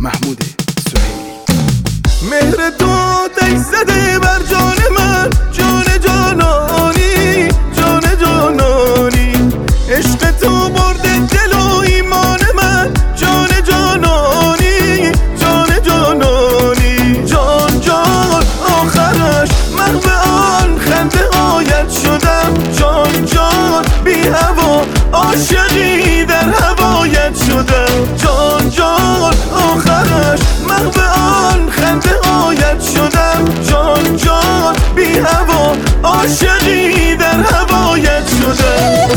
محمود سهیلی. مهر تو آتش زده بر جان من، جان جانانی، جان جانانی. عشق تو برده دل و ایمان من، جان جانانی، جان جانانی. جان جان آخرش محو آن خنده آید شدم، جان جان بی هوا عاشقی در هوایت شدم. جان جان آخرش محو آن خنده آید شدم، جان جان بی هوا عاشقی در هوایت شدم.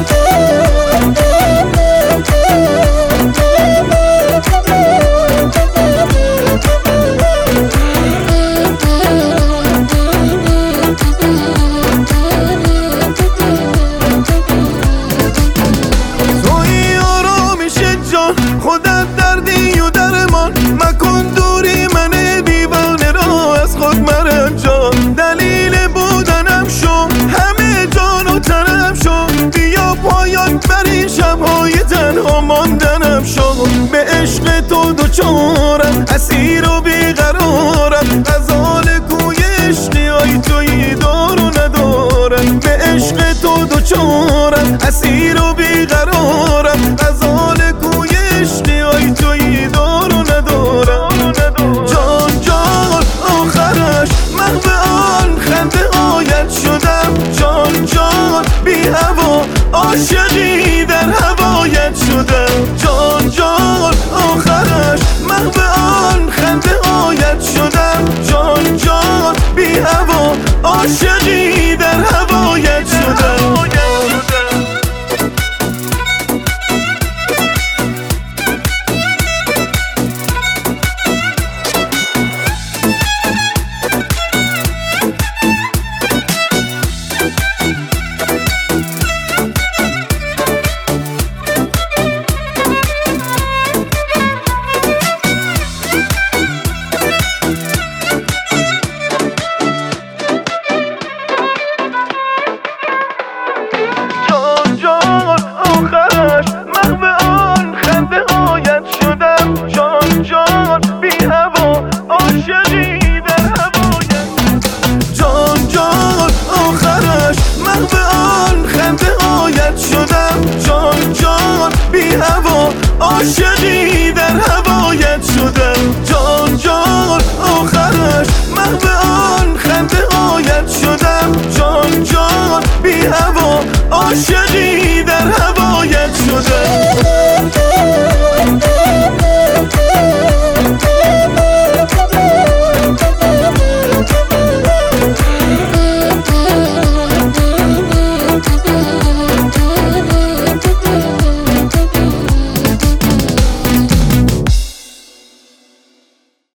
توی آرامش جان، خودت دردی و درمان، مکن دوری من دیوانه را از خود مرنجان. دلیل بودنم شو، همه جان و تنم شو، بیا پایان بر این شبهای تنها ماندنم شو. به عشق تو دوچارم، اسیر و